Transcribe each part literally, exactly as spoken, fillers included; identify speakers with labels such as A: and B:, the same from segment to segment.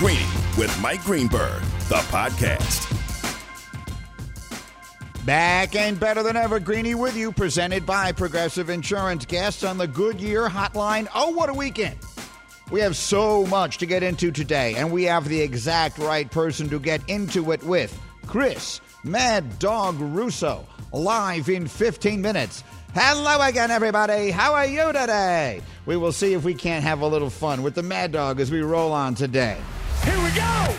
A: Greeny with Mike Greenberg, the podcast.
B: Back and better than ever, Greeny with you, presented by Progressive Insurance. Guests on the Goodyear Hotline. Oh, what a weekend. We have so much to get into today, and we have the exact right person to get into it with. Chris Mad Dog Russo, live in fifteen minutes. Hello again, everybody. How are you today? We will see if we can't have a little fun with the Mad Dog as we roll on today.
A: Here we go!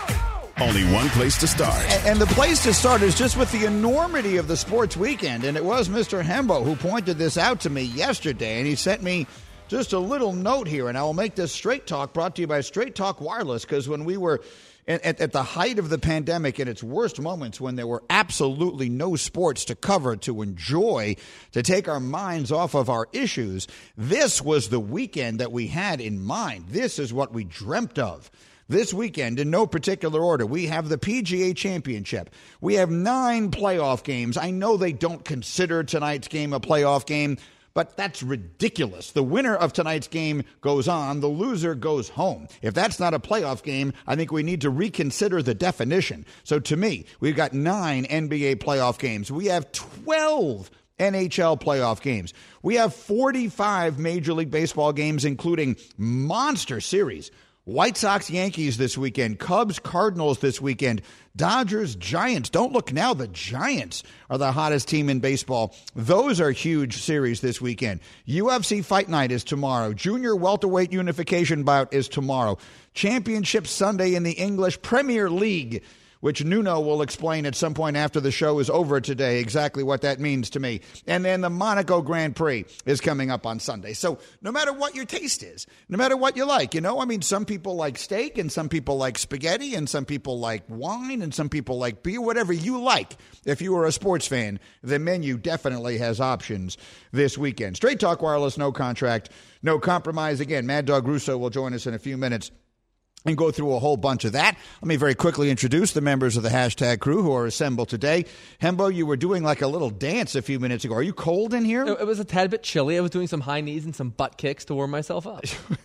A: Only one place to start.
B: And, and the place to start is just with the enormity of the sports weekend. And it was Mister Hembo who pointed this out to me yesterday. And he sent me just a little note here. And I will make this Straight Talk brought to you by Straight Talk Wireless. Because when we were at, at, at the height of the pandemic, in its worst moments, when there were absolutely no sports to cover, to enjoy, to take our minds off of our issues, this was the weekend that we had in mind. This is what we dreamt of. This weekend, in no particular order, we have the P G A Championship. We have nine playoff games. I know they don't consider tonight's game a playoff game, but that's ridiculous. The winner of tonight's game goes on. The loser goes home. If that's not a playoff game, I think we need to reconsider the definition. So to me, we've got nine N B A playoff games. We have twelve N H L playoff games. We have forty-five Major League Baseball games, including monster series. White Sox, Yankees this weekend. Cubs, Cardinals this weekend. Dodgers, Giants. Don't look now. The Giants are the hottest team in baseball. Those are huge series this weekend. U F C Fight Night is tomorrow. Junior welterweight unification bout is tomorrow. Championship Sunday in the English Premier League, which Nuno will explain at some point after the show is over today, exactly what that means to me. And then the Monaco Grand Prix is coming up on Sunday. So no matter what your taste is, no matter what you like, you know, I mean, some people like steak and some people like spaghetti and some people like wine and some people like beer, whatever you like. If you are a sports fan, the menu definitely has options this weekend. Straight Talk Wireless, no contract, no compromise. Again, Mad Dog Russo will join us in a few minutes and go through a whole bunch of that. Let me very quickly introduce the members of the hashtag crew who are assembled today. Hembo, you were doing like a little dance a few minutes ago. Are you cold in here?
C: It was a tad bit chilly. I was doing some high knees and some butt kicks to warm myself up.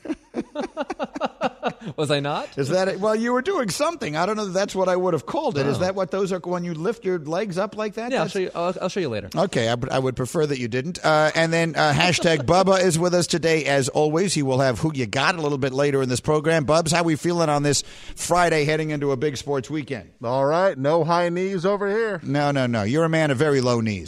C: Was I not?
B: Is that it? Well, you were doing something. I don't know if that's what I would have called it.
C: Oh.
B: Is that what those are when you lift your legs up like that?
C: Yeah, I'll
B: That's...
C: show you. I'll, I'll show you later.
B: Okay, I, I would prefer that you didn't. Uh, and then uh, hashtag Bubba is with us today as always. He will have Who You Got a little bit later in this program. Bubs, how we feeling on this Friday heading into a big sports weekend?
D: All right, no high knees over here.
B: No, no, no. You're a man of very low knees.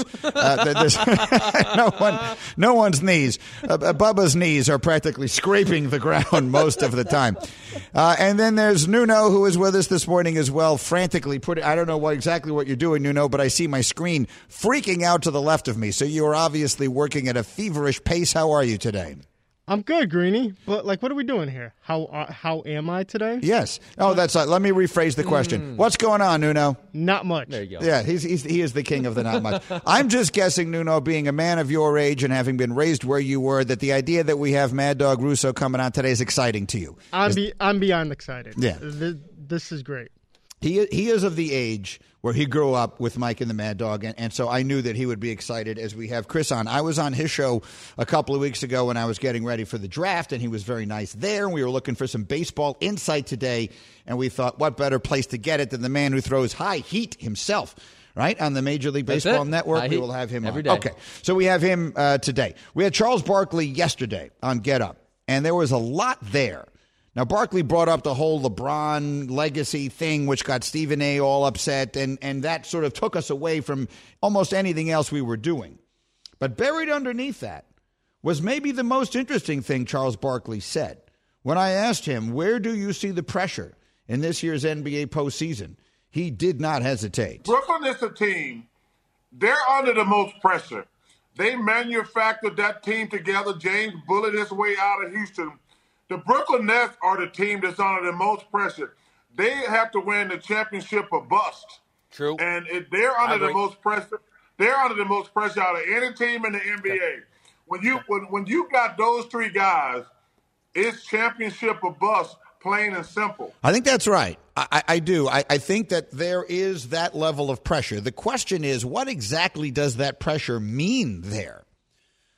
B: Uh, no one, no one's knees. Uh, Bubba's knees are practically scraping the ground most of the time. Uh, and then there's Nuno, who is with us this morning as well, frantically putting, I don't know what exactly what you're doing, Nuno, but I see my screen freaking out to the left of me. So you are obviously working at a feverish pace. How are you today?
E: I'm good, Greeny, but like, what are we doing here? How uh, how am I today?
B: Yes. Oh, that's uh, let me rephrase the question. Mm. What's going on, Nuno?
E: Not much.
C: There you go.
B: Yeah, he's, he's he is the king of the not much. I'm just guessing, Nuno, being a man of your age and having been raised where you were, that the idea that we have Mad Dog Russo coming on today is exciting to you.
E: I'm
B: is,
E: be, I'm beyond excited.
B: Yeah,
E: this, this is great.
B: He he is of the age where he grew up with Mike and the Mad Dog, and, and so I knew that he would be excited as we have Chris on. I was on his show a couple of weeks ago when I was getting ready for the draft, and he was very nice there, and we were looking for some baseball insight today, and we thought, what better place to get it than the man who throws high heat himself, right, on the Major League Baseball Network.
C: High
B: we
C: heat.
B: will have him
C: Every
B: on.
C: day.
B: Okay, so we have him uh, today. We had Charles Barkley yesterday on Get Up, and there was a lot there. Now, Barkley brought up the whole LeBron legacy thing, which got Stephen A. all upset, and, and that sort of took us away from almost anything else we were doing. But buried underneath that was maybe the most interesting thing Charles Barkley said. When I asked him, where do you see the pressure in this year's N B A postseason, he did not hesitate.
F: Brooklyn is a team. They're under the most pressure. They manufactured that team together. James bullied his way out of Houston. The Brooklyn Nets are the team that's under the most pressure. They have to win the championship or bust.
C: True.
F: And if they're under the most pressure. They're under the most pressure out of any team in the N B A. When you when when you got those three guys, it's championship or bust, plain and simple.
B: I think that's right. I, I do. I, I think that there is that level of pressure. The question is, what exactly does that pressure mean there?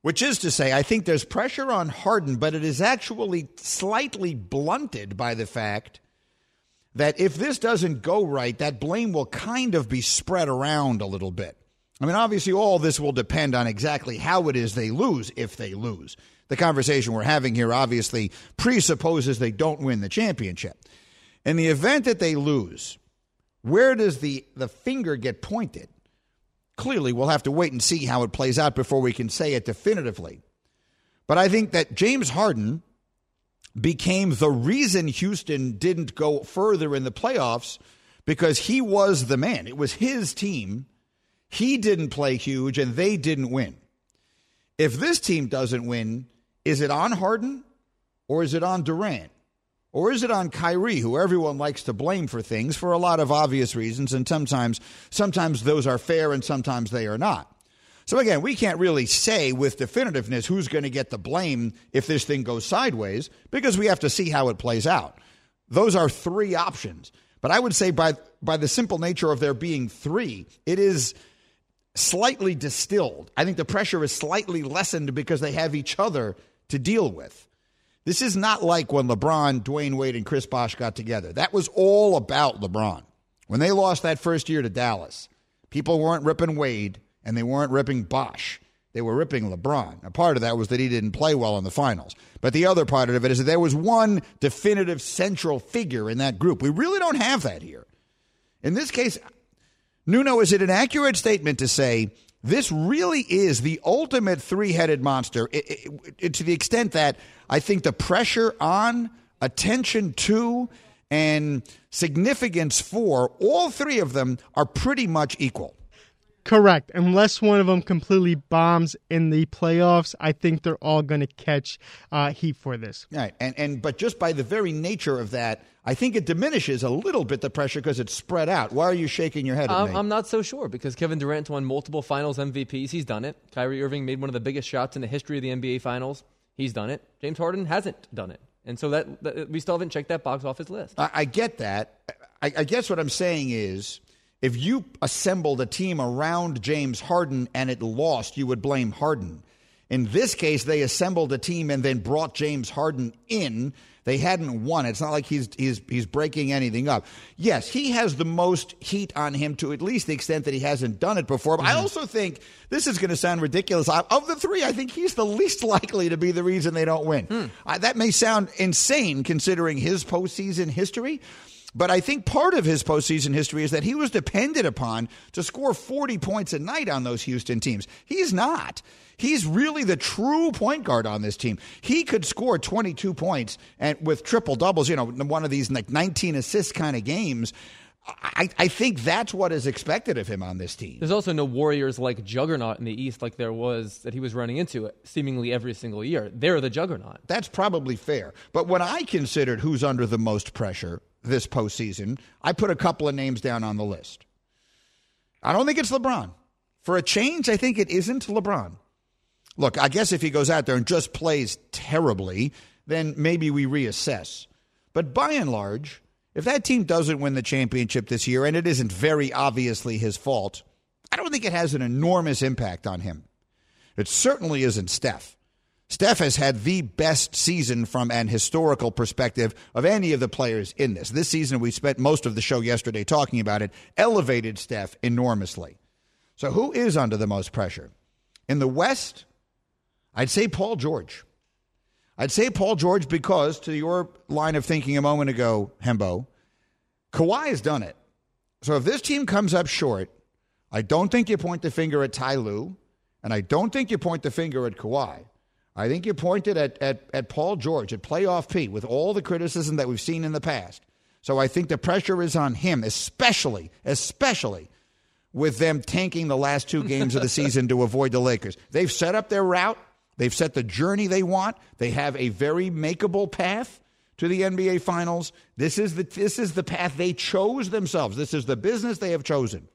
B: Which is to say, I think there's pressure on Harden, but it is actually slightly blunted by the fact that if this doesn't go right, that blame will kind of be spread around a little bit. I mean, obviously, all this will depend on exactly how it is they lose, if they lose. The conversation we're having here obviously presupposes they don't win the championship. In the event that they lose, where does the, the finger get pointed? Clearly, we'll have to wait and see how it plays out before we can say it definitively. But I think that James Harden became the reason Houston didn't go further in the playoffs because he was the man. It was his team. He didn't play huge, and they didn't win. If this team doesn't win, is it on Harden or is it on Durant? Or is it on Kyrie, who everyone likes to blame for things for a lot of obvious reasons, and sometimes sometimes those are fair and sometimes they are not. So again, we can't really say with definitiveness who's going to get the blame if this thing goes sideways because we have to see how it plays out. Those are three options. But I would say by by the simple nature of there being three, it is slightly distilled. I think the pressure is slightly lessened because they have each other to deal with. This is not like when LeBron, Dwayne Wade, and Chris Bosh got together. That was all about LeBron. When they lost that first year to Dallas, people weren't ripping Wade and they weren't ripping Bosh. They were ripping LeBron. A part of that was that he didn't play well in the finals. But the other part of it is that there was one definitive central figure in that group. We really don't have that here. In this case, Nuno, is it an accurate statement to say this really is the ultimate three-headed monster it, it, it, to the extent that I think the pressure on, attention to, and significance for all three of them are pretty much equal?
E: Correct. Unless one of them completely bombs in the playoffs, I think they're all going to catch uh, heat for this.
B: Right. And, and but just by the very nature of that, I think it diminishes a little bit the pressure because it's spread out. Why are you shaking your head at
C: um,
B: me?
C: I'm not so sure because Kevin Durant won multiple Finals M V Ps. He's done it. Kyrie Irving made one of the biggest shots in the history of the N B A Finals. He's done it. James Harden hasn't done it. And so that, that we still haven't checked that box off his list.
B: I, I get that. I, I guess what I'm saying is if you assembled a team around James Harden and it lost, you would blame Harden. In this case, they assembled a team and then brought James Harden in. They hadn't won. It's not like he's he's he's breaking anything up. Yes, he has the most heat on him to at least the extent that he hasn't done it before. But mm-hmm. I also think this is going to sound ridiculous. Of the three, I think he's the least likely to be the reason they don't win. Mm. I, that may sound insane considering his postseason history. But I think part of his postseason history is that he was depended upon to score forty points a night on those Houston teams. He's not. He's really the true point guard on this team. He could score twenty-two points and with triple doubles, you know, one of these like nineteen assist kind of games. I, I think that's what is expected of him on this team.
C: There's also no Warriors like juggernaut in the East like there was that he was running into seemingly every single year. They're the juggernaut.
B: That's probably fair. But when I considered who's under the most pressure this postseason, I put a couple of names down on the list. I don't think it's LeBron. For a change, I think it isn't LeBron. Look, I guess if he goes out there and just plays terribly, then maybe we reassess. But by and large, if that team doesn't win the championship this year, and it isn't very obviously his fault, I don't think it has an enormous impact on him. It certainly isn't Steph. Steph has had the best season from an historical perspective of any of the players in this. This season, we spent most of the show yesterday talking about it, elevated Steph enormously. So who is under the most pressure? In the West, I'd say Paul George. I'd say Paul George because, to your line of thinking a moment ago, Hembo, Kawhi has done it. So if this team comes up short, I don't think you point the finger at Ty Lue, and I don't think you point the finger at Kawhi. I think you pointed at, at, at Paul George, at playoff P, with all the criticism that we've seen in the past. So I think the pressure is on him, especially, especially with them tanking the last two games of the season to avoid the Lakers. They've set up their route. They've set the journey they want. They have a very makeable path to the N B A Finals. This is the this is the path they chose themselves. This is the business they have chosen.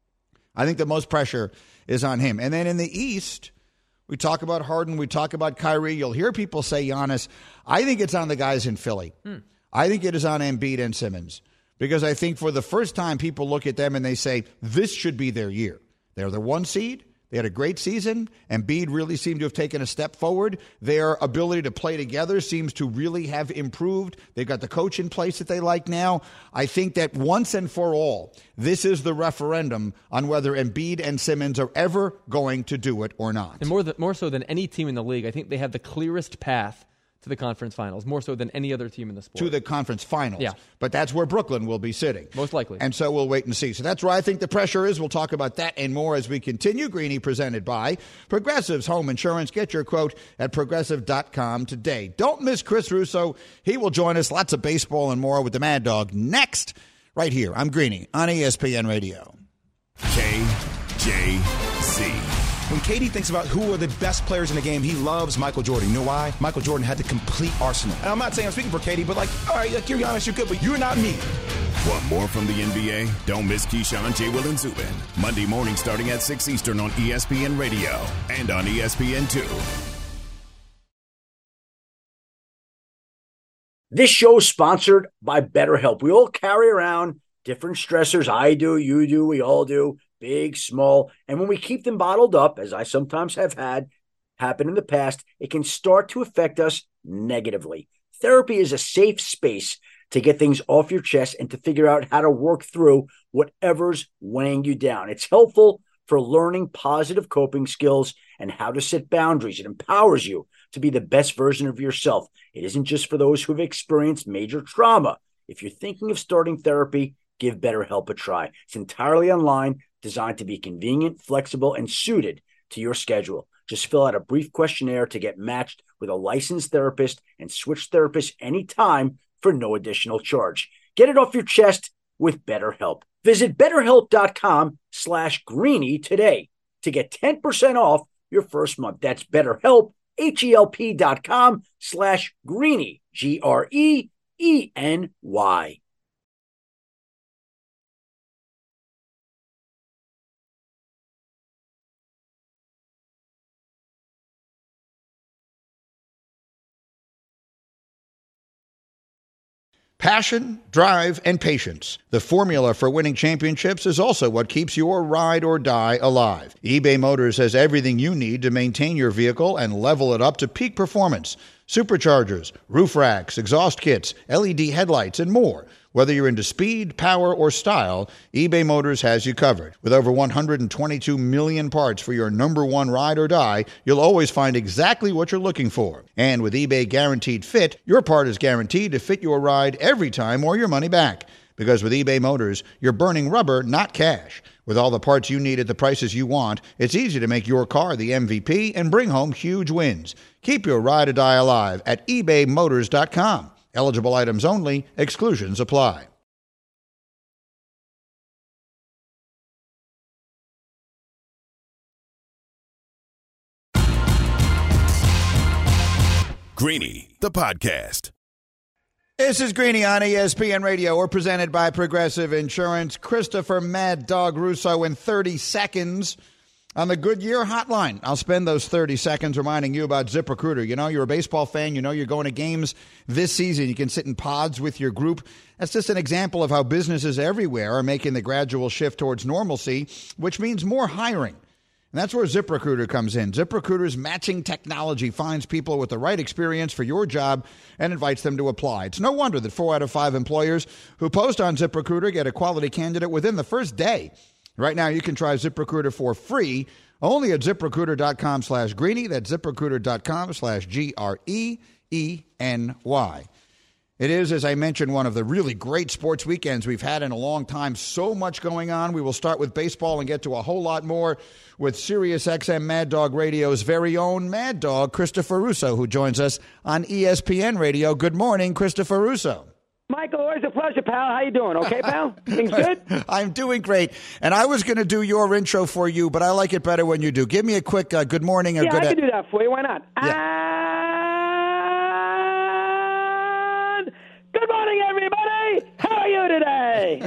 B: I think the most pressure is on him. And then in the East, we talk about Harden. We talk about Kyrie. You'll hear people say Giannis. I think it's on the guys in Philly. Hmm. I think it is on Embiid and Simmons. Because I think for the first time, people look at them and they say, this should be their year. They're the one seed. They had a great season. Embiid really seemed to have taken a step forward. Their ability to play together seems to really have improved. They've got the coach in place that they like now. I think that once and for all, this is the referendum on whether Embiid and Simmons are ever going to do it or not.
C: And more, than, more so than any team in the league, I think they have the clearest path to the conference finals, more so than any other team in the sport.
B: To the conference finals.
C: Yeah.
B: But that's where Brooklyn will be sitting.
C: Most likely.
B: And so we'll wait and see. So that's where I think the pressure is. We'll talk about that and more as we continue. Greeny presented by Progressive's Home Insurance. Get your quote at progressive dot com today. Don't miss Chris Russo. He will join us. Lots of baseball and more with the Mad Dog next, right here. I'm Greeny on E S P N Radio.
A: K J Z.
G: When K D thinks about who are the best players in the game, he loves Michael Jordan. You know why? Michael Jordan had the complete arsenal. And I'm not saying I'm speaking for K D, but like, all right, like, you're Giannis, you're good, but you're not me.
A: Want more from the N B A? Don't miss Keyshawn, J. Will, and Zubin. Monday morning starting at six Eastern on E S P N Radio and on E S P N two.
H: This show is sponsored by BetterHelp. We all carry around different stressors. I do, you do, we all do. Big, small, and when we keep them bottled up, as I sometimes have had happen in the past, it can start to affect us negatively. Therapy is a safe space to get things off your chest and to figure out how to work through whatever's weighing you down. It's helpful for learning positive coping skills and how to set boundaries. It empowers you to be the best version of yourself. It isn't just for those who've experienced major trauma. If you're thinking of starting therapy, give BetterHelp a try. It's entirely online, designed to be convenient, flexible, and suited to your schedule. Just fill out a brief questionnaire to get matched with a licensed therapist and switch therapists anytime for no additional charge. Get it off your chest with BetterHelp. Visit BetterHelp.com slash Greeny today to get ten percent off your first month. That's BetterHelp, H-E-L-P dot com slash Greeny, G R E E N Y.
B: Passion, drive, and patience. The formula for winning championships is also what keeps your ride or die alive. eBay Motors has everything you need to maintain your vehicle and level it up to peak performance. Superchargers, roof racks, exhaust kits, L E D headlights, and more. Whether you're into speed, power, or style, eBay Motors has you covered. With over one hundred twenty-two million parts for your number one ride or die, you'll always find exactly what you're looking for. And with eBay Guaranteed Fit, your part is guaranteed to fit your ride every time or your money back. Because with eBay Motors, you're burning rubber, not cash. With all the parts you need at the prices you want, it's easy to make your car the M V P and bring home huge wins. Keep your ride or die alive at ebay motors dot com. Eligible items only. Exclusions apply.
A: Greeny, the podcast.
B: This is Greeny on E S P N Radio. We're presented by Progressive Insurance. Christopher Mad Dog Russo in thirty seconds on the Goodyear Hotline. I'll spend those thirty seconds reminding you about ZipRecruiter. You know, you're a baseball fan. You know you're going to games this season. You can sit in pods with your group. That's just an example of how businesses everywhere are making the gradual shift towards normalcy, which means more hiring. And that's where ZipRecruiter comes in. ZipRecruiter's matching technology finds people with the right experience for your job and invites them to apply. It's no wonder that four out of five employers who post on ZipRecruiter get a quality candidate within the first day. Right now, you can try ZipRecruiter for free only at ZipRecruiter.com slash Greeny. That's ZipRecruiter.com slash G R E E N Y. It is, as I mentioned, one of the really great sports weekends we've had in a long time. So much going on. We will start with baseball and get to a whole lot more with SiriusXM Mad Dog Radio's very own Mad Dog, Christopher Russo, who joins us on E S P N Radio. Good morning, Christopher Russo.
I: Michael, always a pleasure, pal. How you doing? Okay, pal? Things good?
B: I'm doing great. And I was going to do your intro for you, but I like it better when you do. Give me a quick uh, good morning. Or
I: yeah,
B: good
I: I can do that for you. Why not?
B: Yeah.
I: And good morning, everybody. How are you today? Yeah, that's a pretty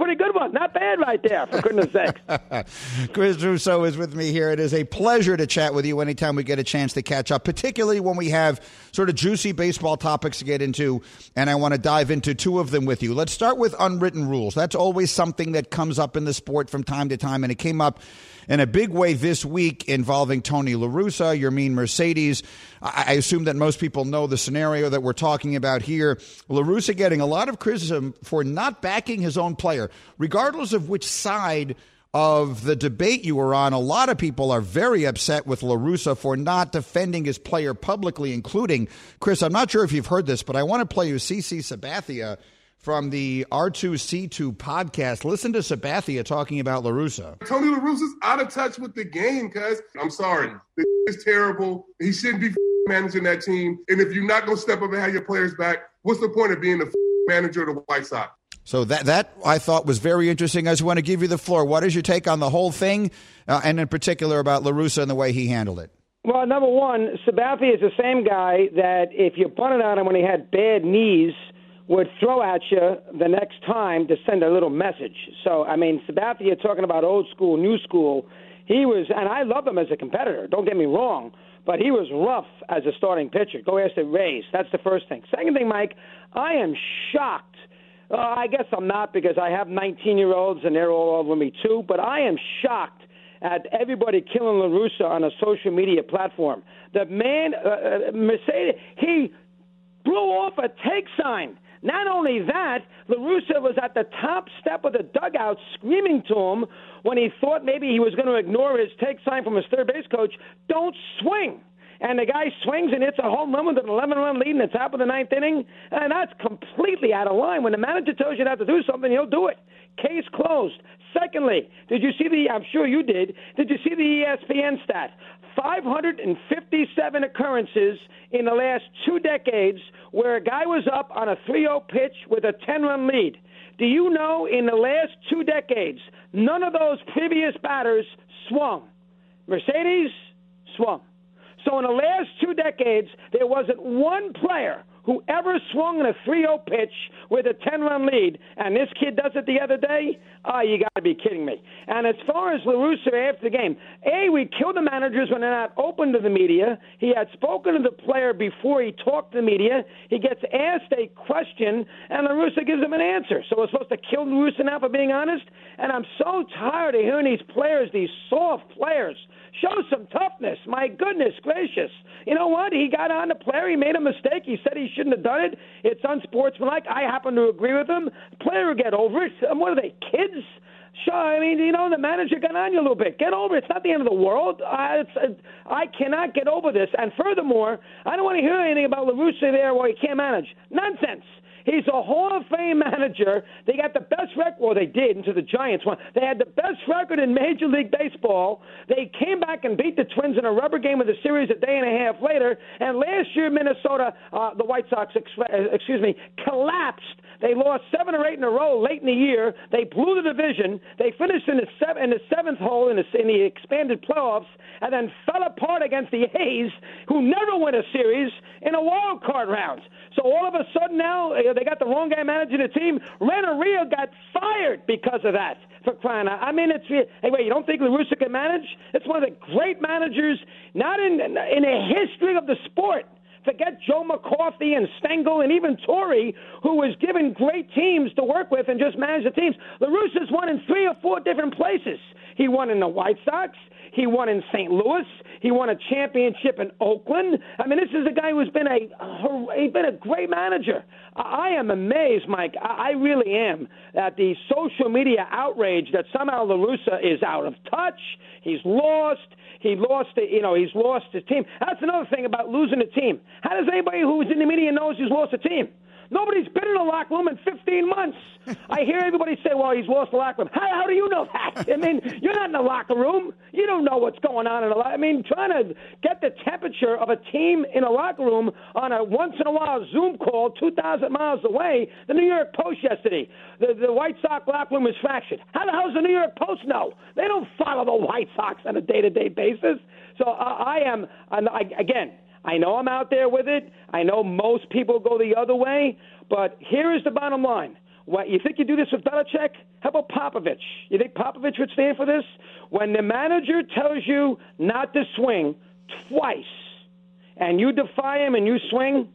I: pretty good one. Not bad right there, for goodness sakes.
B: Chris Russo is with me here. It is a pleasure to chat with you anytime we get a chance to catch up, particularly when we have sort of juicy baseball topics to get into, and I want to dive into two of them with you. Let's start with unwritten rules. That's always something that comes up in the sport from time to time, and it came up in a big way this week involving Tony La Russa, Yermin Mercedes. I assume that most people know the scenario that we're talking about here. La Russa getting a lot of criticism for not backing his own player. Regardless of which side of the debate you were on, a lot of people are very upset with La Russa for not defending his player publicly, including, Chris, I'm not sure if you've heard this, but I want to play you CeCe Sabathia from the R two C two podcast. Listen to Sabathia talking about La Russa.
J: Tony La Russa's out of touch with the game, cuz. I'm sorry. The is terrible. He shouldn't be managing that team. And if you're not going to step up and have your players back, what's the point of being the manager of the White Sox?
B: So that, that I thought was very interesting. I just want to give you the floor. What is your take on the whole thing, uh, and in particular about La Russa and the way he handled it?
I: Well, number one, Sabathia is the same guy that if you punted on him when he had bad knees, would throw at you the next time to send a little message. So, I mean, Sabathia, talking about old school, new school, he was, and I love him as a competitor, don't get me wrong, but he was rough as a starting pitcher. Go ask the Rays. That's the first thing. Second thing, Mike, I am shocked. Uh, I guess I'm not, because I have nineteen-year-olds and they're all over me too, but I am shocked at everybody killing La Russa on a social media platform. The man, uh, Mercedes, he blew off a take sign. Not only that, La Russa was at the top step of the dugout screaming to him when he thought maybe he was going to ignore his take sign from his third base coach, don't swing. And the guy swings and hits a home run with an eleven-run lead in the top of the ninth inning, and that's completely out of line. When the manager tells you not to do something, he'll do it. Case closed. Secondly, did you see the, I'm sure you did, did you see the E S P N stat? five hundred fifty-seven occurrences in the last two decades where a guy was up on a three oh pitch with a ten-run lead. Do you know in the last two decades, none of those previous batters swung? Mercedes swung. So in the last two decades, there wasn't one player who ever swung in a three oh pitch with a ten-run lead, and this kid does it the other day? Oh, you got to be kidding me. And as far as La Russa after the game, A, we kill the managers when they're not open to the media. He had spoken to the player before he talked to the media. He gets asked a question, and La Russa gives him an answer. So we're supposed to kill La Russa now for being honest? And I'm so tired of hearing these players, these soft players, show some toughness. My goodness gracious. You know what? He got on the player. He made a mistake. He said he shouldn't have done it. It's unsportsmanlike. I happen to agree with him. The player will get over it. And what are they, kids? Sure, I mean, you know, the manager got on you a little bit. Get over it. It's not the end of the world. I, it's, uh, I cannot get over this. And furthermore, I don't want to hear anything about La Russa there where he can't manage. Nonsense. He's a Hall of Fame manager. They got the best record. Well, they did until the Giants won. They had the best record in Major League Baseball. They came back and beat the Twins in a rubber game of the series a day and a half later. And last year, Minnesota, uh, the White Sox, excuse me, collapsed. They lost seven or eight in a row late in the year. They blew the division. They finished in the, seven, in the seventh hole in the, in the expanded playoffs, and then fell apart against the A's, who never win a series, in a wild card round. So all of a sudden now, they got the wrong guy managing the team. Renneria got fired because of that, for crying out. I mean, it's, hey, wait, you don't think La Russa can manage? It's one of the great managers, not in, in the history of the sport. Forget Joe McCarthy and Stengel and even Torrey, who was given great teams to work with and just manage the teams. La Russa's won in three or four different places. He won in the White Sox. He won in Saint Louis. He won a championship in Oakland. I mean, this is a guy who's been a he's been a great manager. I am amazed, Mike. I really am, at the social media outrage that somehow La Russa is out of touch. He's lost. He lost it, you know, he's lost his team. That's another thing about losing a team. How does anybody who's in the media knows he's lost a team? Nobody's been in a locker room in fifteen months. I hear everybody say, well, he's lost the locker room. How, how do you know that? I mean, you're not in the locker room. You don't know what's going on in the locker room. I mean, trying to get the temperature of a team in a locker room on a once-in-a-while Zoom call two thousand miles away, the New York Post yesterday, the, the White Sox locker room is fractured. How the hell does the New York Post know? They don't follow the White Sox on a day-to-day basis. So uh, I am, I, again, I know I'm out there with it. I know most people go the other way. But here is the bottom line. What, you think you do this with Belichick? How about Popovich? You think Popovich would stand for this? When the manager tells you not to swing twice, and you defy him and you swing,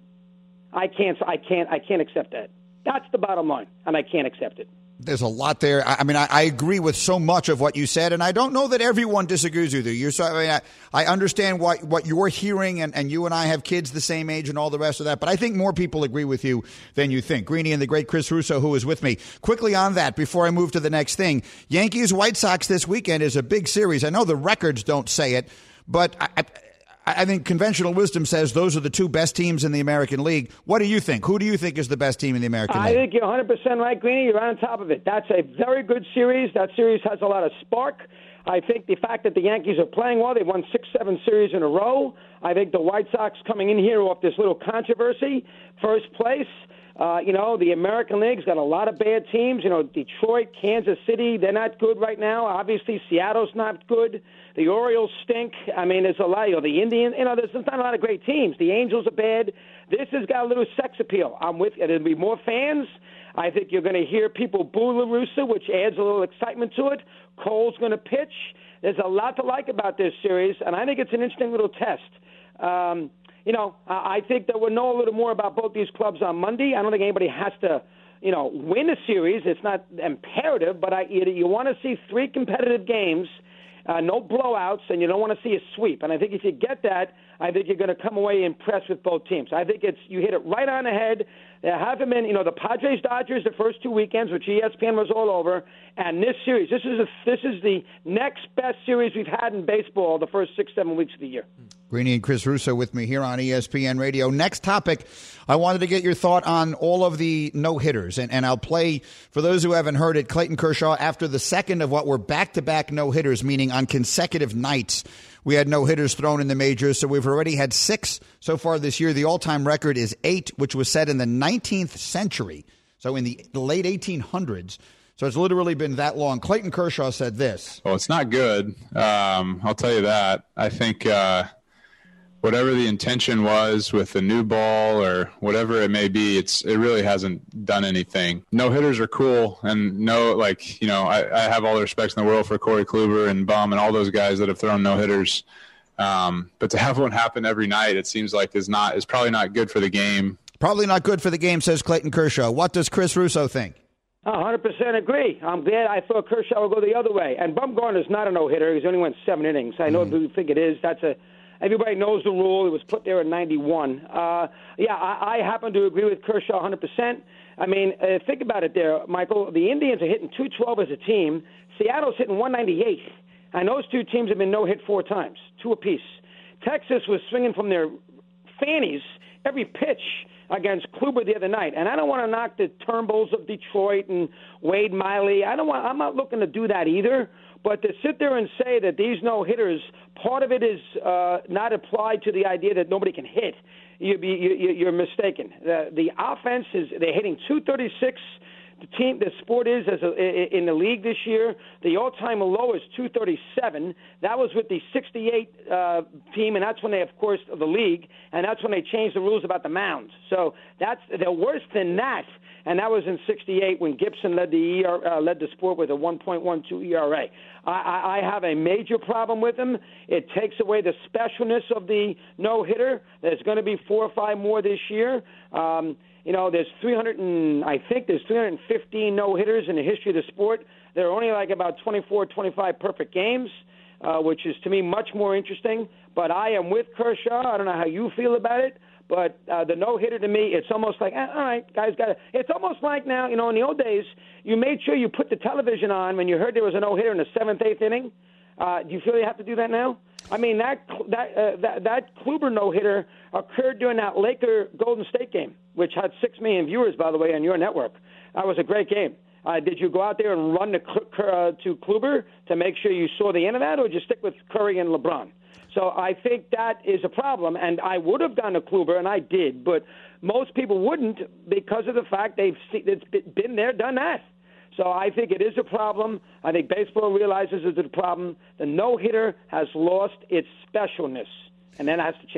I: I can't. I can't. I can't accept that. That's the bottom line, and I can't accept it.
B: There's a lot there. I, I mean, I, I agree with so much of what you said, and I don't know that everyone disagrees with you. You're so, I, mean, I, I understand what, what you're hearing, and, and you and I have kids the same age and all the rest of that, but I think more people agree with you than you think. Greeny and the great Chris Russo, who is with me. Quickly on that, before I move to the next thing, Yankees-White Sox this weekend is a big series. I know the records don't say it, but I, I I think conventional wisdom says those are the two best teams in the American League. What do you think? Who do you think is the best team in the American
I: I
B: League?
I: I think you're one hundred percent right, Greeny. You're on top of it. That's a very good series. That series has a lot of spark. I think the fact that the Yankees are playing well, they've won six, seven series in a row. I think the White Sox coming in here off this little controversy, first place. Uh, you know, the American League's got a lot of bad teams. You know, Detroit, Kansas City, they're not good right now. Obviously, Seattle's not good. The Orioles stink. I mean, there's a lot. You know, the Indians, you know, there's not a lot of great teams. The Angels are bad. This has got a little sex appeal. I'm with you. There'll be more fans. I think you're going to hear people boo La Russa, which adds a little excitement to it. Cole's going to pitch. There's a lot to like about this series, and I think it's an interesting little test. Um, you know, I think that we'll know a little more about both these clubs on Monday. I don't think anybody has to, you know, win a series. It's not imperative, but I, you, you want to see three competitive games, uh, no blowouts, and you don't want to see a sweep. And I think if you get that, I think you're going to come away impressed with both teams. I think it's you hit it right on the head. There haven't been, you know, the Padres-Dodgers the first two weekends, which E S P N was all over, and this series, this is a, this is the next best series we've had in baseball the first six, seven weeks of the year.
B: Greeny and Chris Russo with me here on E S P N Radio. Next topic, I wanted to get your thought on all of the no-hitters, and, and I'll play, for those who haven't heard it, Clayton Kershaw, after the second of what were back-to-back no-hitters, meaning on consecutive nights, we had no-hitters thrown in the majors, so we've already had six so far this year. The all-time record is eight, which was set in the nineteenth century, so in the, the late eighteen hundreds. So it's literally been that long. Clayton Kershaw said this.
K: Well, it's not good. Um, I'll tell you that. I think uh, whatever the intention was with the new ball or whatever it may be, it's it really hasn't done anything. No-hitters are cool, and no, like, you know, I, I have all the respect in the world for Corey Kluber and Bum and all those guys that have thrown no-hitters. Um, but to have one happen every night, it seems like is not is probably not good for the game.
B: Probably not good for the game, says Clayton Kershaw. What does Chris Russo think?
I: one hundred percent agree. I'm glad. I thought Kershaw would go the other way. And Bumgarner's not a no-hitter. He's only went seven innings. I know mm. you think it is. That's a everybody knows the rule. It was put there in ninety-one. Uh, yeah, I, I happen to agree with Kershaw one hundred percent. I mean, uh, think about it there, Michael. The Indians are hitting two twelve as a team. Seattle's hitting one ninety-eight. And those two teams have been no-hit four times, two apiece. Texas was swinging from their fannies every pitch against Kluber the other night. And I don't want to knock the Turnbulls of Detroit and Wade Miley. I don't want, I'm not looking to do that either. But to sit there and say that these no-hitters, part of it is uh, not applied to the idea that nobody can hit, you'd be, you, you're mistaken. The, the offense is, they're hitting two thirty-six. The team, the sport is as a, in the league this year. The all-time low is two thirty-seven. That was with the sixty-eight uh, team, and that's when they, of course, the league, and that's when they changed the rules about the mounds. So that's they're worse than that, and that was in sixty-eight when Gibson led the E R, uh, led the sport with a one point one two E R A. I, I, I have a major problem with him. It takes away the specialness of the no-hitter. There's going to be four or five more this year. Um, You know, there's three hundred and I think there's three hundred fifteen no-hitters in the history of the sport. There are only like about twenty-four, twenty-five perfect games, uh, which is to me much more interesting. But I am with Kershaw. I don't know how you feel about it, but uh, the no-hitter to me, it's almost like, eh, all right, guys, got it. It's almost like now, you know, in the old days, you made sure you put the television on when you heard there was a no-hitter in the seventh, eighth inning. Uh, do you feel you have to do that now? I mean, that that uh, that, that Kluber no-hitter occurred during that Laker Golden State game, which had six million viewers, by the way, on your network. That was a great game. Uh, did you go out there and run to, uh, to Kluber to make sure you saw the end of that, or did you stick with Curry and LeBron? So I think that is a problem, and I would have gone to Kluber, and I did, but most people wouldn't because of the fact they've seen, it's been there, done that. So I think it is a problem. I think baseball realizes it's a problem. The no-hitter has lost its specialness, and that has to change.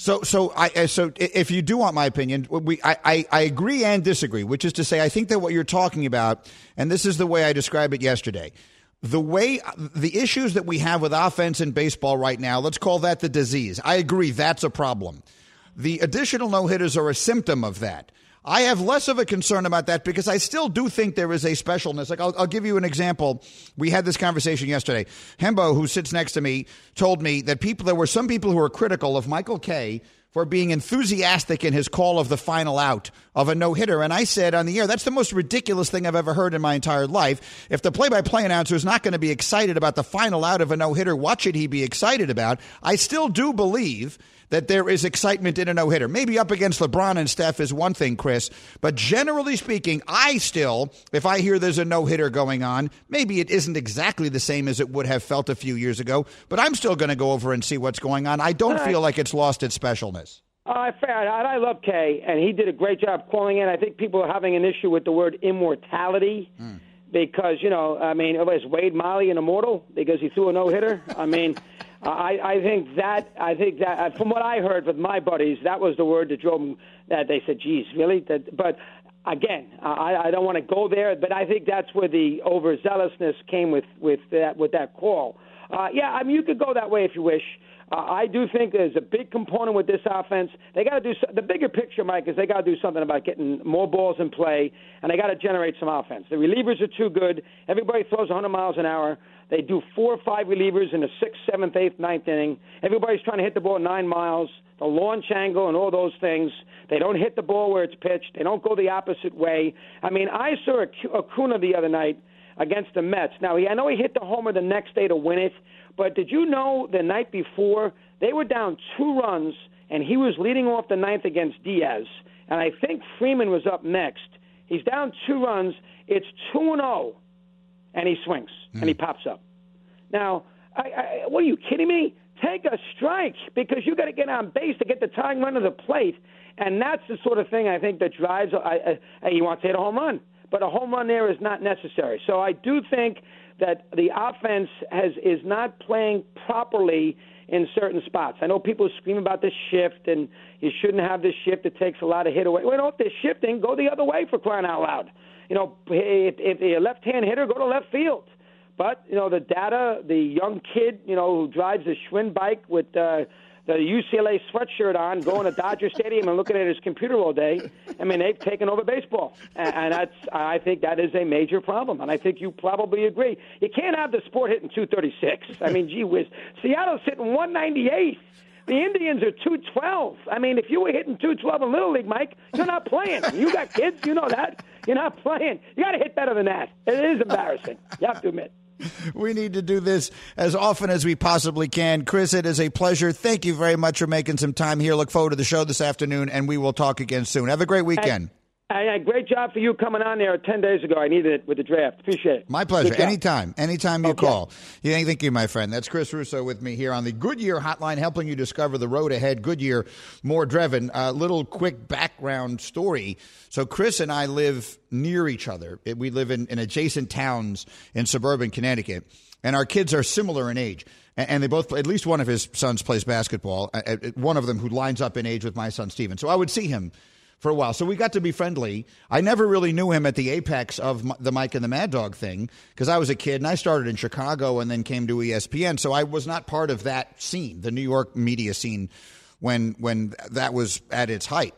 B: So, so I, so if you do want my opinion, we, I, I, I agree and disagree, which is to say, I think that what you're talking about, and this is the way I described it yesterday, the way, the issues that we have with offense in baseball right now, let's call that the disease. I agree, that's a problem. The additional no-hitters are a symptom of that. I have less of a concern about that because I still do think there is a specialness. Like I'll, I'll give you an example. We had this conversation yesterday. Hembo, who sits next to me, told me that people there were some people who were critical of Michael Kay for being enthusiastic in his call of the final out of a no-hitter. And I said on the air, that's the most ridiculous thing I've ever heard in my entire life. If the play-by-play announcer is not going to be excited about the final out of a no-hitter, what should he be excited about? I still do believe that there is excitement in a no-hitter. Maybe up against LeBron and Steph is one thing, Chris, but generally speaking, I still, if I hear there's a no-hitter going on, maybe it isn't exactly the same as it would have felt a few years ago, but I'm still going to go over and see what's going on. I don't feel like it's lost its specialness.
I: Uh, fair. I, I love Kay, and he did a great job calling in. I think people are having an issue with the word immortality. Mm. Because, you know, I mean, is Wade Miley an immortal because he threw a no-hitter? I mean, I, I think that, I think that, from what I heard with my buddies, that was the word that drove them, that they said, geez, really? That, but, again, I, I don't want to go there, but I think that's where the overzealousness came with, with, that, with that call. Uh, yeah, I mean, you could go that way if you wish. Uh, I do think there's a big component with this offense. They got to do so, the bigger picture, Mike, is they got to do something about getting more balls in play, and they got to generate some offense. The relievers are too good. Everybody throws one hundred miles an hour. They do four or five relievers in the sixth, seventh, eighth, ninth inning. Everybody's trying to hit the ball nine miles, the launch angle, and all those things. They don't hit the ball where it's pitched. They don't go the opposite way. I mean, I saw Acuna the other night against the Mets. Now, he, I know he hit the homer the next day to win it, but did you know the night before they were down two runs, and he was leading off the ninth against Diaz, and I think Freeman was up next. He's down two runs. It's two and oh, and he swings, mm. and he pops up. Now, I, I, what are you kidding me? Take a strike because you got to get on base to get the tying run to the plate, and that's the sort of thing I think that drives. I, I, he wants to hit a home run, but a home run there is not necessary. So I do think that the offense has is not playing properly in certain spots. I know people scream about this shift, and you shouldn't have this shift. It takes a lot of hit away. Well, if they're shifting, go the other way for crying out loud. You know, if, if you're a left-hand hitter, go to left field. But, you know, the data, the young kid, you know, who drives a Schwinn bike with uh, the U C L A sweatshirt on, going to Dodger Stadium and looking at his computer all day, I mean, they've taken over baseball. And, and that's, I think that is a major problem. And I think you probably agree. You can't have the sport hitting two thirty-six. I mean, gee whiz. Seattle's hitting one ninety-eight. The Indians are two twelve. I mean, if you were hitting two twelve in Little League, Mike, you're not playing. You got kids, you know that. You're not playing. You got to hit better than that. It is embarrassing. You have to admit.
B: We need to do this as often as we possibly can. Chris, it is a pleasure. Thank you very much for making some time here. Look forward to the show this afternoon, and we will talk again soon. Have a great weekend.
I: Hey. Hey, great job for you coming on there ten days ago. I needed it with the draft. Appreciate it.
B: My pleasure. Anytime. Anytime you okay. call. Yeah, thank you, my friend. That's Chris Russo with me here on the Goodyear Hotline, helping you discover the road ahead. Goodyear, more driven. A uh, little quick background story. So Chris and I live near each other. We live in, in adjacent towns in suburban Connecticut, and our kids are similar in age. And they both, at least one of his sons plays basketball, one of them who lines up in age with my son, Steven. So I would see him for a while. So we got to be friendly. I never really knew him at the apex of the Mike and the Mad Dog thing because I was a kid and I started in Chicago and then came to E S P N. So I was not part of that scene, the New York media scene, when when that was at its height.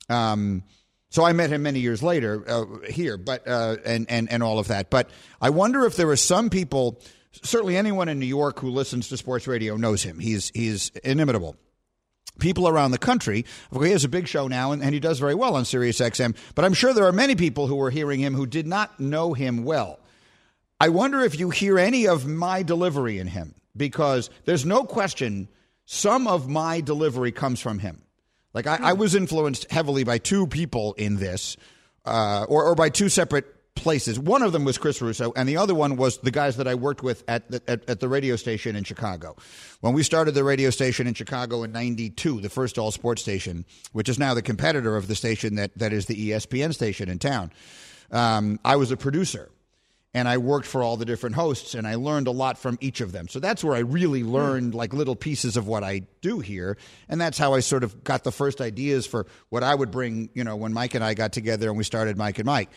B: Um, so I met him many years later uh, here, but uh, and, and, and all of that. But I wonder if there are some people, certainly anyone in New York who listens to sports radio knows him. He's he's inimitable. People around the country, he has a big show now, and, and he does very well on Sirius X M, but I'm sure there are many people who are hearing him who did not know him well. I wonder if you hear any of my delivery in him, because there's no question some of my delivery comes from him. Like, I, I was influenced heavily by two people in this, uh, or, or by two separate places. One of them was Chris Russo, and the other one was the guys that I worked with at the, at, at the radio station in Chicago. When we started the radio station in Chicago in ninety-two, the first all-sports station, which is now the competitor of the station that, that is the E S P N station in town, um, I was a producer. and I worked for all the different hosts, and I learned a lot from each of them. So that's where I really learned like little pieces of what I do here, and that's how I sort of got the first ideas for what I would bring, you know, when Mike and I got together and we started Mike and Mike.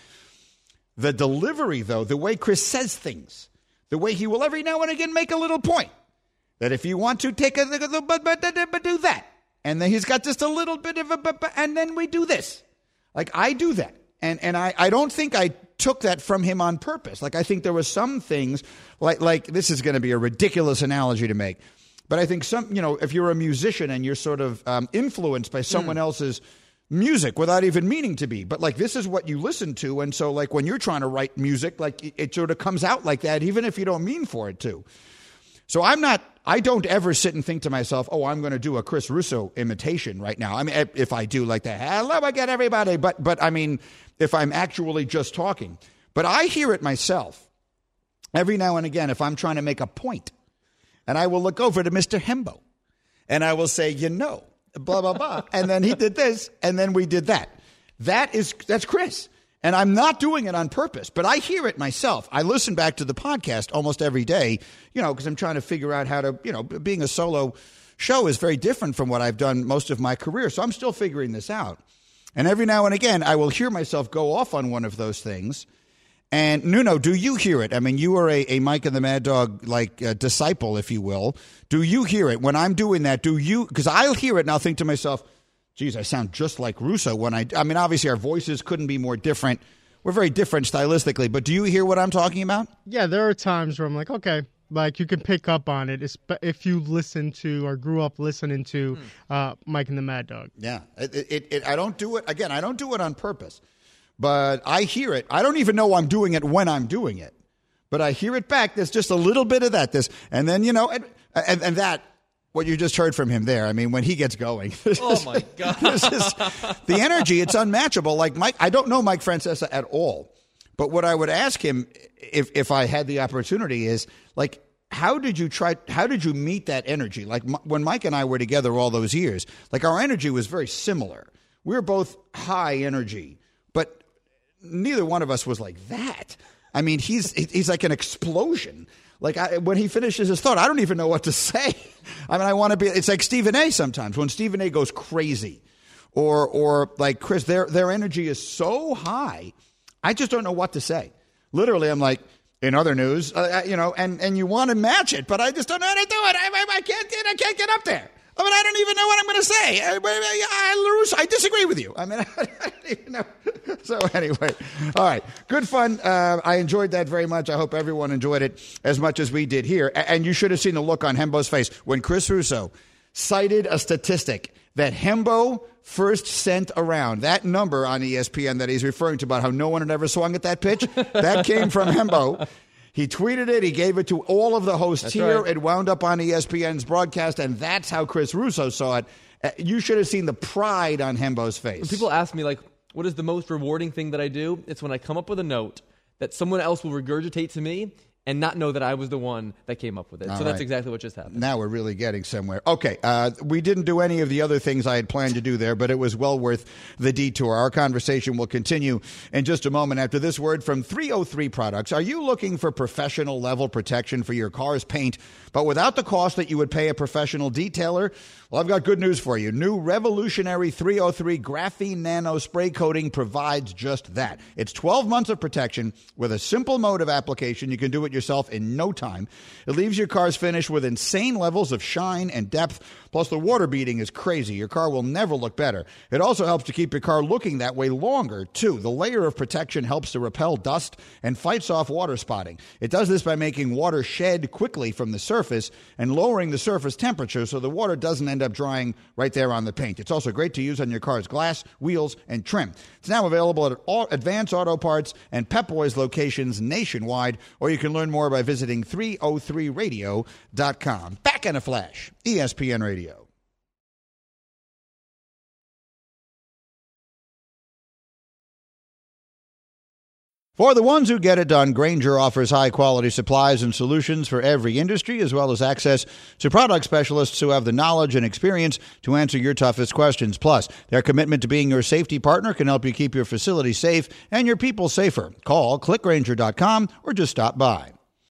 B: The delivery, though, the way Chris says things, the way he will every now and again make a little point, that if you want to take a little, but, but, but do that, and then he's got just a little bit of a, but, but, and then we do this. Like, I do that. And and I, I don't think I took that from him on purpose. Like, I think there were some things, like, like this is going to be a ridiculous analogy to make, but I think some, you know, if you're a musician and you're sort of um, influenced by someone mm. else's music without even meaning to be, but like this is what you listen to, and so like when you're trying to write music, like it, it sort of comes out like that, even if you don't mean for it to. So I'm not, I don't ever sit and think to myself, oh, I'm going to do a Chris Russo imitation right now. I mean, if I do like the hello again, everybody, but but I mean, if I'm actually just talking. But I hear it myself every now and again if I'm trying to make a point. And I will look over to Mister Hembo and I will say, you know, blah, blah, blah. And then he did this and then we did that. That is, that's Chris. And I'm not doing it on purpose, but I hear it myself. I listen back to the podcast almost every day, you know, because I'm trying to figure out how to, you know, being a solo show is very different from what I've done most of my career. So I'm still figuring this out. And every now and again, I will hear myself go off on one of those things. And Nuno, do you hear it? I mean, you are a, a Mike and the Mad Dog, like, uh, disciple, if you will. Do you hear it? When I'm doing that, do you, because I'll hear it and I'll think to myself, geez, I sound just like Russo when I, I mean, obviously our voices couldn't be more different. We're very different stylistically, but do you hear what I'm talking about?
E: Yeah, there are times where I'm like, okay, like you can pick up on it if you listen to or grew up listening to uh, Mike and the Mad Dog.
B: Yeah, it, it, it, I don't do it, again, I don't do it on purpose, but I hear it. I don't even know I'm doing it when I'm doing it, but I hear it back. There's just a little bit of that, this, and then, you know, and, and, and that, what you just heard from him there, I mean, when he gets going.
C: Oh, my God.
B: This is, the energy, it's unmatchable. Like Mike, I don't know Mike Francesa at all, but what I would ask him if if I had the opportunity is, like, how did you try, how did you meet that energy? Like, m- when Mike and I were together all those years, like, our energy was very similar. We were both high energy, but neither one of us was like that. I mean, he's he's like an explosion. Like, I, when he finishes his thought, I don't even know what to say. I mean, I want to be, it's like Stephen A. sometimes. When Stephen A. goes crazy, or or like Chris, their their energy is so high, I just don't know what to say. Literally, I'm like, in other news, uh, you know, and, and you want to match it, but I just don't know how to do it. I, I, I, can't, I can't get up there. I mean, I don't even know what I'm going to say. I, I, I, I disagree with you. I mean, I don't even know. So anyway, all right, good fun. Uh, I enjoyed that very much. I hope everyone enjoyed it as much as we did here. And you should have seen the look on Hembo's face when Chris Russo cited a statistic that Hembo first sent around. That number on E S P N that he's referring to about how no one had ever swung at that pitch, that came from Hembo. He tweeted it. He gave it to all of the hosts that's here. Right. It wound up on E S P N's broadcast, and that's how Chris Russo saw it. Uh, you should have seen the pride on Hembo's face.
C: When people ask me, like, what is the most rewarding thing that I do? It's when I come up with a note that someone else will regurgitate to me and not know that I was the one that came up with it. All so right. That's exactly what just happened.
B: Now we're really getting somewhere. Okay, uh, we didn't do any of the other things I had planned to do there, but it was well worth the detour. Our conversation will continue in just a moment after this word from three oh three Products. Are you looking for professional level protection for your car's paint, but without the cost that you would pay a professional detailer? Well, I've got good news for you. New revolutionary three oh three Graphene Nano Spray Coating provides just that. It's twelve months of protection with a simple mode of application. You can do it yourself in no time. It leaves your car's finish with insane levels of shine and depth. Plus, the water beading is crazy. Your car will never look better. It also helps to keep your car looking that way longer, too. The layer of protection helps to repel dust and fights off water spotting. It does this by making water shed quickly from the surface and lowering the surface temperature so the water doesn't end up drying right there on the paint. It's also great to use on your car's glass, wheels, and trim. It's now available at all Advance Auto Parts and Pep Boys locations nationwide, or you can learn more by visiting three oh three radio dot com. Back in a flash, E S P N Radio. For the ones who get it done, Grainger offers high-quality supplies and solutions for every industry, as well as access to product specialists who have the knowledge and experience to answer your toughest questions. Plus, their commitment to being your safety partner can help you keep your facility safe and your people safer. Call click grainger dot com or just stop by.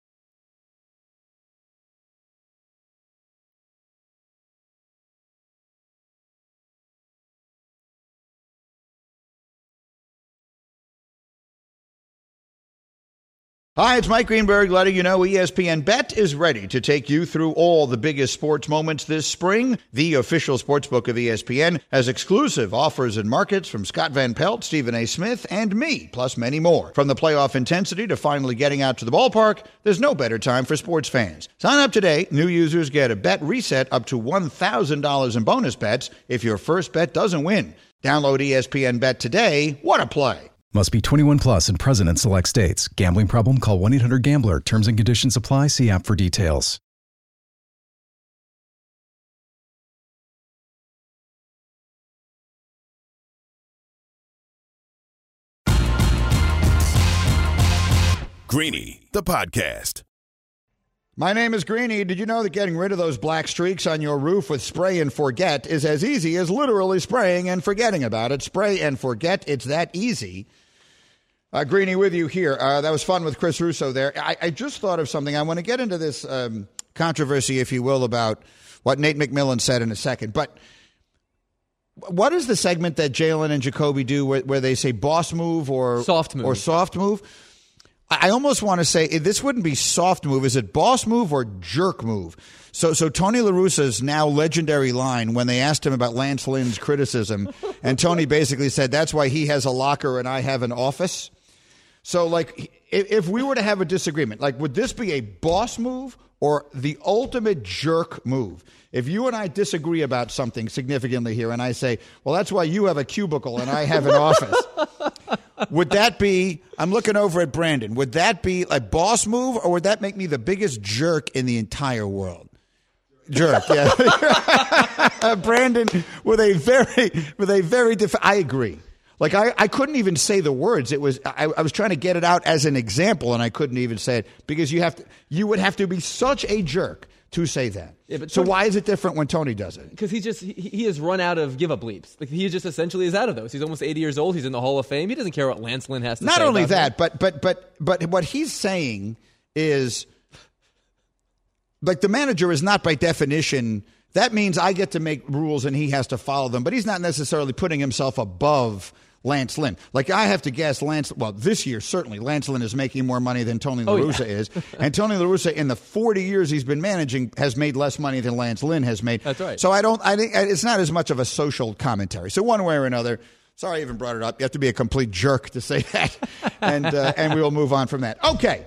B: Hi, it's Mike Greenberg letting you know E S P N Bet is ready to take you through all the biggest sports moments this spring. The official sportsbook of E S P N has exclusive offers and markets from Scott Van Pelt, Stephen A. Smith, and me, plus many more. From the playoff intensity to finally getting out to the ballpark, there's no better time for sports fans. Sign up today. New users get a bet reset up to one thousand dollars in bonus bets if your first bet doesn't win. Download E S P N Bet today. What a play.
L: Must be twenty-one plus and present in select states. Gambling problem? Call one eight hundred gambler. Terms and conditions apply. See app for details.
A: Greeny, the podcast.
B: My name is Greeny. Did you know that getting rid of those black streaks on your roof with Spray and Forget is as easy as literally spraying and forgetting about it? Spray and Forget, it's that easy. Uh, Greeny with you here. Uh, that was fun with Chris Russo there. I, I just thought of something. I want to get into this um, controversy, if you will, about what Nate McMillan said in a second. But what is the segment that Jalen and Jacoby do where, where they say boss move or
C: soft move?
B: Or soft move? I almost want to say this wouldn't be soft move. Is it boss move or jerk move? So, so Tony La Russa's now legendary line when they asked him about Lance Lynn's criticism, and Tony basically said that's why he has a locker and I have an office. So, like, if, if we were to have a disagreement, like, would this be a boss move or the ultimate jerk move? If you and I disagree about something significantly here, and I say, well, that's why you have a cubicle and I have an office. Would that be, I'm looking over at Brandon, would that be a boss move or would that make me the biggest jerk in the entire world? Jerk, yeah. Brandon, with a very, with a very, diff- I agree. Like, I, I couldn't even say the words. It was I, I was trying to get it out as an example, and I couldn't even say it because you have to, you would have to be such a jerk to say that. Yeah, but so Tony, why is it different when Tony does it?
C: Because he just he, he has run out of give up bleeps. Like he just essentially is out of those. He's almost eighty years old. He's in the Hall of Fame. He doesn't care what Lance Lynn has to
B: Not
C: say.
B: Not only
C: about
B: that,
C: him.
B: but but but but what he's saying is, like, the manager is not by definition. That means I get to make rules and he has to follow them, but he's not necessarily putting himself above Lance Lynn. Like, I have to guess Lance, well, this year, certainly, Lance Lynn is making more money than Tony La Russa oh, yeah. is. And Tony La Russa, in the forty years he's been managing, has made less money than Lance Lynn has made.
C: That's right.
B: So I don't, I think it's not as much of a social commentary. So one way or another, sorry I even brought it up. You have to be a complete jerk to say that. and, uh, and we will move on from that. Okay.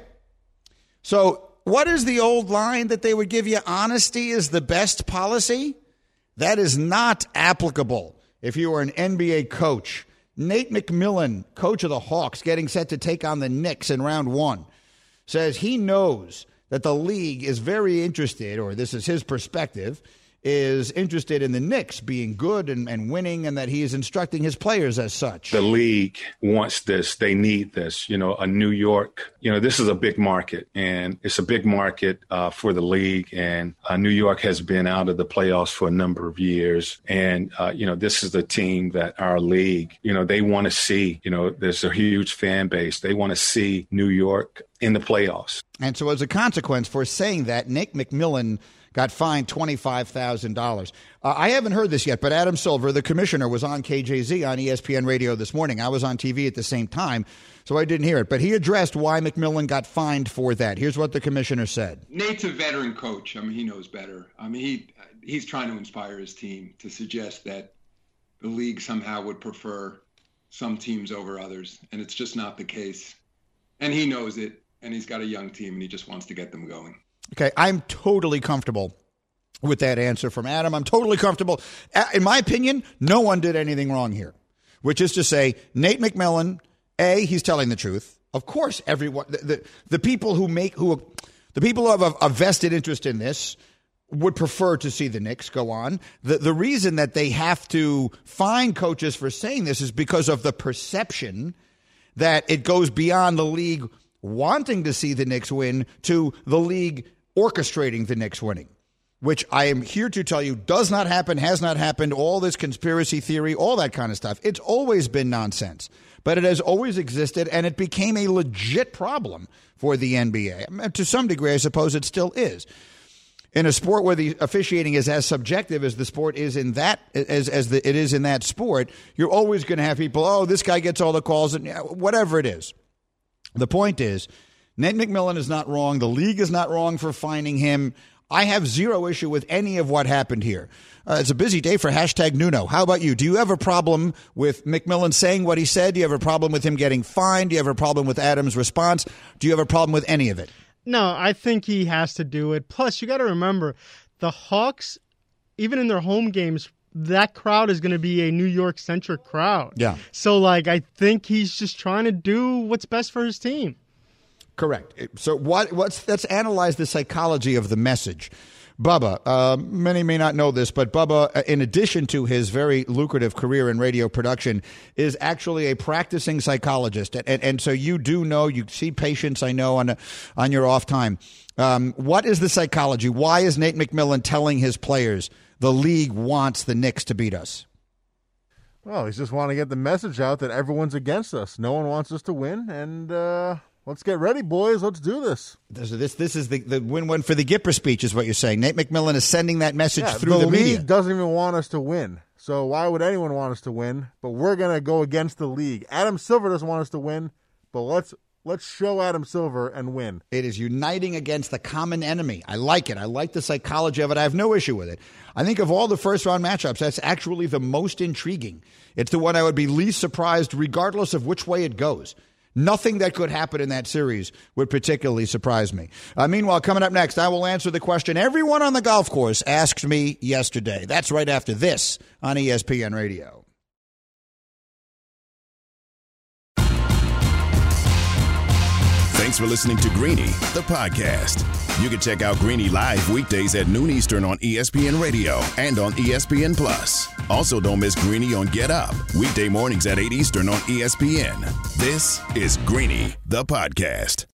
B: So what is the old line that they would give you? Honesty is the best policy? That is not applicable if you are an N B A coach. Nate McMillan, coach of the Hawks, getting set to take on the Knicks in round one, says he knows that the league is very interested, or this is his perspective, is interested in the Knicks being good and, and winning, and that he is instructing his players as such.
M: The league wants this. They need this. You know, a New York, you know, this is a big market, and it's a big market uh, for the league. And uh, New York has been out of the playoffs for a number of years. And, uh, you know, this is the team that our league, you know, they want to see, you know, there's a huge fan base. They want to see New York in the playoffs.
B: And so as a consequence for saying that, Nick McMillan got fined twenty-five thousand dollars. Uh, I haven't heard this yet, but Adam Silver, the commissioner, was on K J Z on E S P N radio this morning. I was on T V at the same time, so I didn't hear it. But he addressed why McMillan got fined for that. Here's what the commissioner said.
N: Nate's a veteran coach. I mean, he knows better. I mean, he he's trying to inspire his team to suggest that the league somehow would prefer some teams over others, and it's just not the case. And he knows it, and he's got a young team, and he just wants to get them going.
B: Okay, I'm totally comfortable with that answer from Adam. I'm totally comfortable. In my opinion, no one did anything wrong here, which is to say, Nate McMillan, A, he's telling the truth. Of course, everyone, the, the, the people who make, who, the people who have a, a vested interest in this would prefer to see the Knicks go on. The, the reason that they have to fine coaches for saying this is because of the perception that it goes beyond the league wanting to see the Knicks win to the league orchestrating the Knicks winning, which I am here to tell you does not happen, has not happened, all this conspiracy theory, all that kind of stuff. It's always been nonsense, but it has always existed, and it became a legit problem for the N B A. To some degree, I suppose it still is. In a sport where the officiating is as subjective as the sport is in that, as as the, it is in that sport, you're always going to have people, oh, this guy gets all the calls, and whatever it is. The point is, Nate McMillan is not wrong. The league is not wrong for fining him. I have zero issue with any of what happened here. Uh, it's a busy day for hashtag Nuno. How about you? Do you have a problem with McMillan saying what he said? Do you have a problem with him getting fined? Do you have a problem with Adams' response? Do you have a problem with any of it?
E: No, I think he has to do it. Plus, you got to remember, the Hawks, even in their home games, that crowd is going to be a New York-centric crowd.
B: Yeah.
E: So, like, I think he's just trying to do what's best for his team.
B: Correct. So what? What's let's analyze the psychology of the message. Bubba, uh, many may not know this, but Bubba, in addition to his very lucrative career in radio production, is actually a practicing psychologist. And, and, and so you do know, you see patients, I know, on, on your off time. Um, what is the psychology? Why is Nate McMillan telling his players the league wants the Knicks to beat us?
D: Well, he's just want to get the message out that everyone's against us. No one wants us to win, and uh, let's get ready, boys. Let's do this.
B: This this, this is the, the win-win for the Gipper speech is what you're saying. Nate McMillan is sending that message
D: yeah,
B: through the,
D: the
B: media.
D: league doesn't even want us to win. So why would anyone want us to win? But we're going to go against the league. Adam Silver doesn't want us to win, but let's let's show Adam Silver and win.
B: It is uniting against the common enemy. I like it. I like the psychology of it. I have no issue with it. I think of all the first-round matchups, that's actually the most intriguing. It's the one I would be least surprised regardless of which way it goes. Nothing that could happen in that series would particularly surprise me. Uh, meanwhile, coming up next, I will answer the question everyone on the golf course asked me yesterday. That's right after this on E S P N Radio.
A: Thanks for listening to Greeny, the podcast. You can check out Greeny live weekdays at noon Eastern on E S P N Radio and on E S P N Plus. Also, don't miss Greeny on Get Up, weekday mornings at eight Eastern on E S P N. This is Greeny, the podcast.